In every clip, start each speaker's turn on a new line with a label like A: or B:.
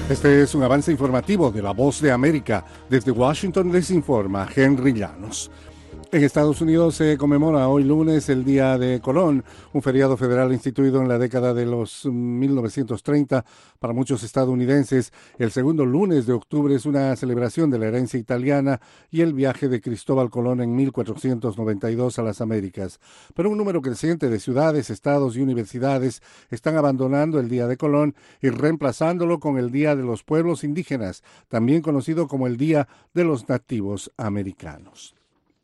A: Este es un avance informativo de La Voz de América. Desde Washington les informa Henry Llanos. En Estados Unidos se conmemora hoy lunes el Día de Colón, un feriado federal instituido en la década de los 1930 para muchos estadounidenses. El segundo lunes de octubre es una celebración de la herencia italiana y el viaje de Cristóbal Colón en 1492 a las Américas. Pero un número creciente de ciudades, estados y universidades están abandonando el Día de Colón y reemplazándolo con el Día de los Pueblos Indígenas, también conocido como el Día de los Nativos Americanos.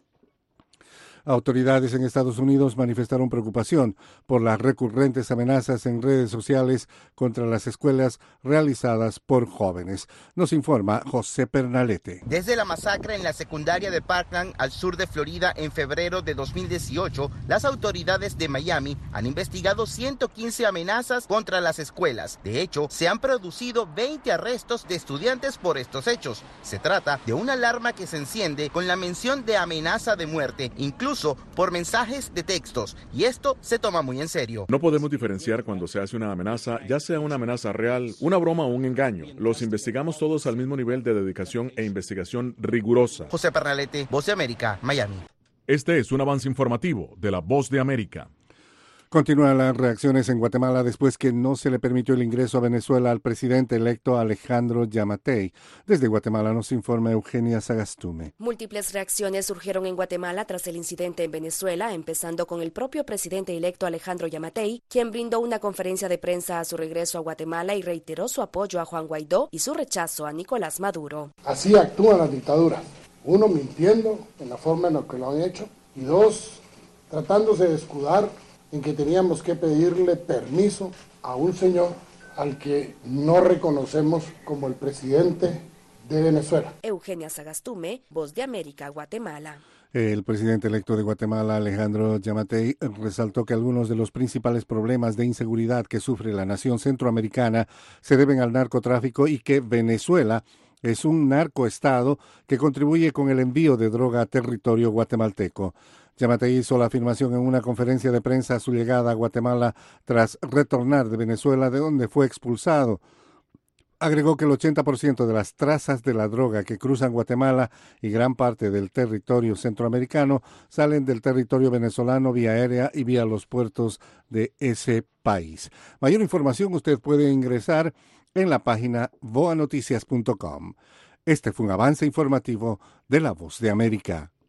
A: Autoridades en Estados Unidos manifestaron preocupación por las recurrentes amenazas en redes sociales contra las escuelas realizadas por jóvenes. Nos informa José Pernalete.
B: Desde la masacre en la secundaria de Parkland, al sur de Florida, en febrero de 2018, las autoridades de Miami han investigado 115 amenazas contra las escuelas. De hecho, se han producido 20 arrestos de estudiantes por estos hechos. Se trata de una alarma que se enciende con la mención de amenaza de muerte, incluso por mensajes de textos, y esto se toma muy en serio.
C: No podemos diferenciar cuando se hace una amenaza, ya sea una amenaza real, una broma o un engaño. Los investigamos todos al mismo nivel de dedicación e investigación rigurosa.
B: José Pernalete, Voz de América, Miami.
C: Este es un avance informativo de La Voz de América.
A: Continúan las reacciones en Guatemala después que no se le permitió el ingreso a Venezuela al presidente electo Alejandro Yamatei. Desde Guatemala nos informa Eugenia Sagastume.
D: Múltiples reacciones surgieron en Guatemala tras el incidente en Venezuela, empezando con el propio presidente electo Alejandro Yamatei, quien brindó una conferencia de prensa a su regreso a Guatemala y reiteró su apoyo a Juan Guaidó y su rechazo a Nicolás Maduro.
E: Así actúan las dictaduras. Uno, mintiendo en la forma en la que lo han hecho, y dos, tratándose de escudar en que teníamos que pedirle permiso a un señor al que no reconocemos como el presidente de Venezuela.
D: Eugenia Sagastume, Voz de América, Guatemala.
A: El presidente electo de Guatemala, Alejandro Yamatei, resaltó que algunos de los principales problemas de inseguridad que sufre la nación centroamericana se deben al narcotráfico y que Venezuela es un narcoestado que contribuye con el envío de droga a territorio guatemalteco. Yamatei hizo la afirmación en una conferencia de prensa a su llegada a Guatemala tras retornar de Venezuela, de donde fue expulsado. Agregó que el 80% de las trazas de la droga que cruzan Guatemala y gran parte del territorio centroamericano salen del territorio venezolano vía aérea y vía los puertos de ese país. Mayor información usted puede ingresar en la página voanoticias.com. Este fue un avance informativo de La Voz de América.